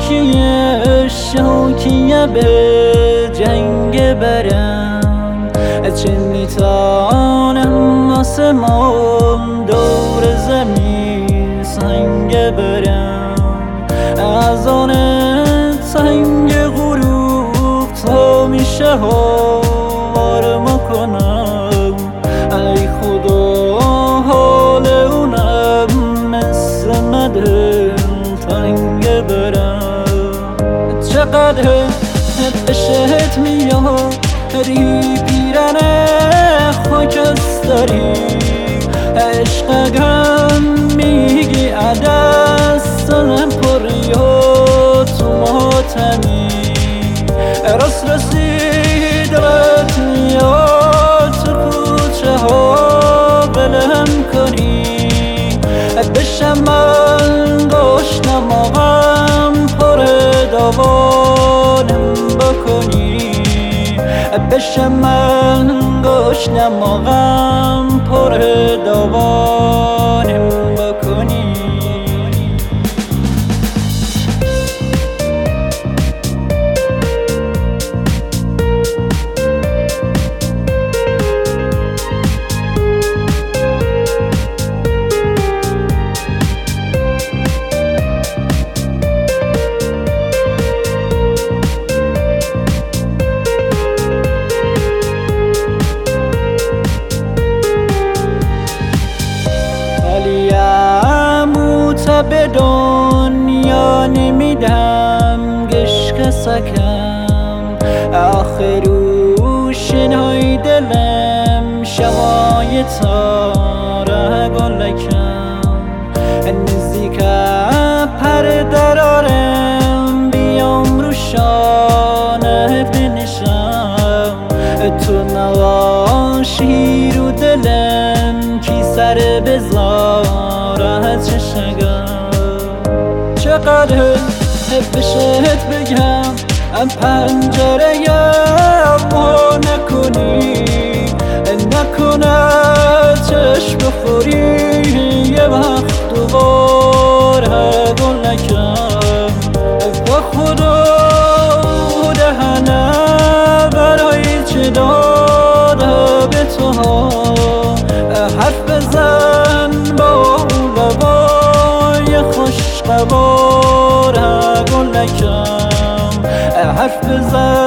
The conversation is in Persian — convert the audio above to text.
شوکیه به جنگ برم، چه میتانم آسمان دور زمین سنگ برم. از آن سنگ غروب تا میشه آرما کنم. ای خدا حال اونم مثل مدل تنگ برم. چقدر بشت میاری پیرن خاکستری، عشقم میگی عدستم پری و تو ماتمی. راست رسید رت میاد تو کوچه ها بلم کنی، بشم من گشنم آقم پر دوانم بکنی. بشم من گشنم آقم پر دوانم بکنی. به دنیا نمیدم گشک سکم، آخر روشنای دلم شوای تاره گلکم. نزدیک پر درارم بیام رو شانت بنشم، تو نواشی رو دلم کی سر بذارت چشگم. چقدر بشت بگم پنجره ما نکنی، نکنه چشم بخوری یه وقت دوباره گل نکن. با خدا دهنه برای چه داده به تو ها، حرف بزن با لبای خوشقواره گل نکن. حرف بزن